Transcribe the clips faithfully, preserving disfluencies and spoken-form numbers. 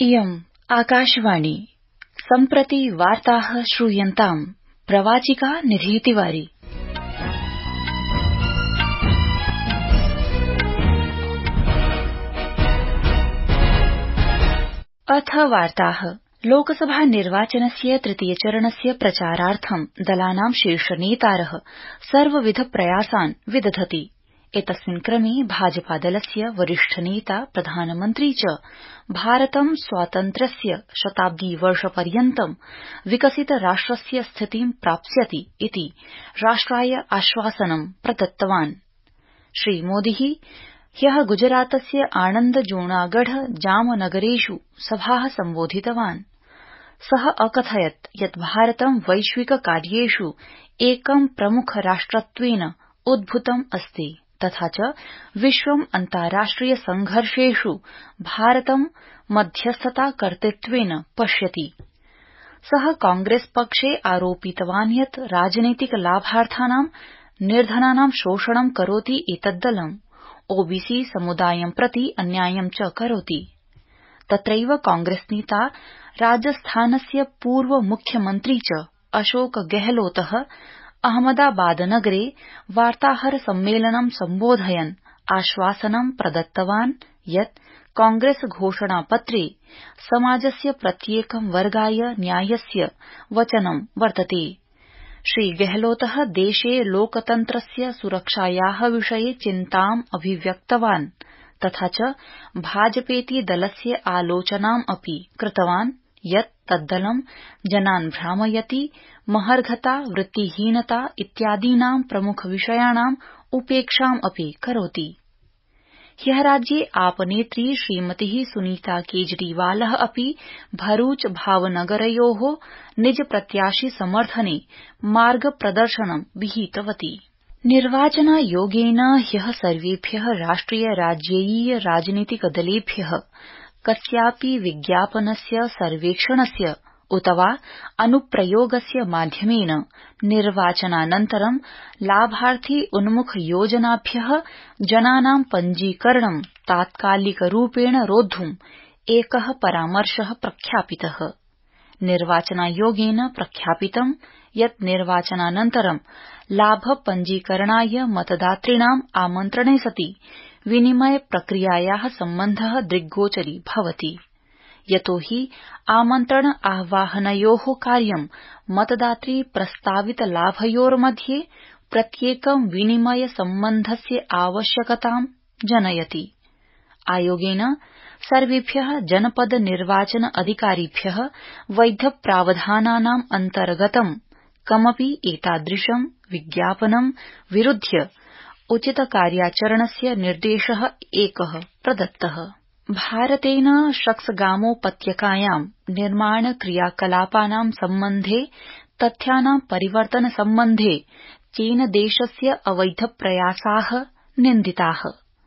इयम् आकाशवाणी सम्प्रति वार्ताः श्रूयन्ताम् प्रवाचिका निधि तिवारी। अथ वार्ताः। लोकसभा निर्वाचनस्य तृतीय चरणस्य प्रचारार्थं दलानां शीर्षनेतारः सर्वविध प्रयासान् विदधति। एतस्मिन् क्रमे भाजपादलस्य वरिष्ठ नेता प्रधानमन्त्री च भारतं स्वातन्त्र्यस्य शताब्दीवर्षपर्यन्तं विकसित राष्ट्रस्य स्थितिं प्राप्स्यति इति राष्ट्राय आश्वासनं प्रदत्तवान्। श्रीमोदी ह्यः गुजरातस्य आणन्द जूनागढ़ जामनगरेषु सभाः सम्बोधितवान्। सः अकथयत् यत् भारतं वैश्विक कार्येषु एकं प्रमुख राष्ट्रत्वेन उद्भूतम् अस्ति तथा च विश्वम् अन्ताराष्ट्रिय संघर्षेषु भारतं मध्यस्थता कर्तृत्वेन पश्यति। सः कांग्रेस पक्षे आरोपितवान् यत् राजनैतिक लाभार्थानां निर्धनानां शोषणं करोति एतद्दलम् ओबीसी समुदायं प्रति अन्यायं च करोति। तत्रैव कांग्रेस नेता राजस्थानस्य पूर्व मुख्यमन्त्री च अशोक गहलोतः अहमदाबादनगरे वार्ताहर सम्मेलनं सम्बोधयन् आश्वासनं प्रदत्तवान् यत् कांग्रेस घोषणापत्रे समाजस्य प्रत्येकं वर्गाय न्यायस्य वचनं वर्तते। श्रीगहलोतः देशे लोकतन्त्रस्य सुरक्षायाः विषये चिन्ताम् अभिव्यक्तवान् तथा च भाजपेति दलस्य आलोचनाम् अपि कृतवान् यत् तद्दलं जनान् भ्रामयति, महर्घता, वृत्तिहीनता इत्यादीनां प्रमुखविषयाणाम् उपेक्षाम् अपि करोति। ह्यः राज्ये आपनेत्री श्रीमती सुनीता केजरीवालः अपि भरूच भावनगरयोः निज प्रत्याशी समर्थने मार्ग प्रदर्शनं विहितवती। निर्वाचनायोगेन ह्यः सर्वेभ्यः राष्ट्रिय राज्यीय राजनीतिक दलेभ्यः कस्यापि विज्ञापनस्य सर्वेक्षणस्य उत वा अनुप्रयोगस्य माध्यमेन निर्वाचनानन्तरं लाभार्थी उन्मुख योजनाभ्यः जनानां पञ्जीकरणं तात्कालिकरूपेण रोद्धुम् एकः परामर्शः प्रख्यापितः। निर्वाचनायोगेन प्रख्यापितं यत् निर्वाचनानन्तरं लाभ पञ्जीकरणाय मतदातॄणाम् आमन्त्रणे सति विनिमय प्रक्रियायाः सम्बन्धः दृग्गोचरी भवति। यतो हि आमन्त्रण आह्वाहनयोः कार्यं मतदातृ प्रस्तावित लाभयोर्मध्ये प्रत्येकं विनिमय सम्बन्धस्य आवश्यकतां जनयति। आयोगेन सर्वेभ्यः जनपद निर्वाचन अधिकारिभ्यः वैध प्रावधानानाम् अन्तर्गतं कमपि एतादृशं विज्ञापनं विरुध्य उचित कार्याचरणस्य निर्देशः एकः प्रदत्तः। भारतेन शक्सगामोपत्यकायां निर्माण क्रियाकलापानां सम्बन्धे तथ्यानां परिवर्तन सम्बन्धे चीनदेशस्य अवैध प्रयासाः निन्दिताः।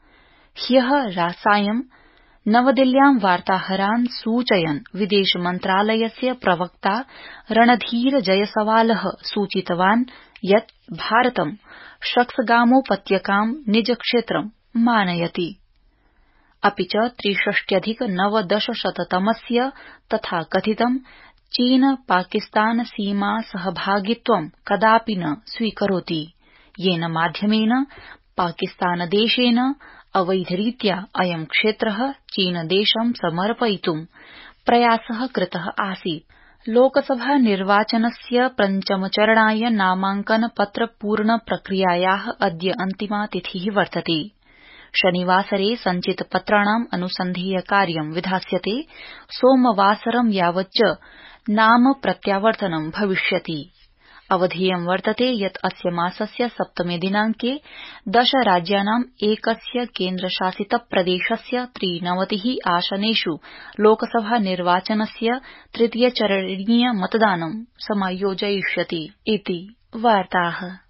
ह्यः सायं नवदिल्ल्यां वार्ताहरान् सूचयन् विदेश मन्त्रालयस्य प्रवक्ता रणधीर जयसवालः सूचितवान् यत् भारतं शक्सगामोपत्यकां निज क्षेत्रं मानयति। अपि च त्रिषष्ट्यधिक नवदशशततमस्य तथा कथितं चीन पाकिस्तान सीमा सहभागित्वं कदापि न स्वीकरोति, येन माध्यमेन पाकिस्तानदेशेन अवैधरीत्या अयं क्षेत्रः चीनदेशं समर्पयितुं प्रयासः कृतः आसीत्। लोकसभा निर्वाचनस्य पञ्चमचरणाय नामाङ्कन पत्र पूर्ण प्रक्रियायाः अद्य अन्तिमा तिथिः वर्तते। शनिवासरे सञ्चित पत्राणाम् अनुसन्धेय कार्यं विधास्यते। सोमवासरं यावच्च नाम प्रत्यावर्तनं भविष्यति। अवधेयं वर्तते यत् अस्य मासस्य सप्तमे दिनाङ्के दश राज्यानाम् एकस्य केन्द्रशासित प्रदेशस्य त्रिनवतिः आसनेषु लोकसभा निर्वाचनस्य तृतीयचरणीय मतदानं समायोजयिष्यति इति वार्ताः।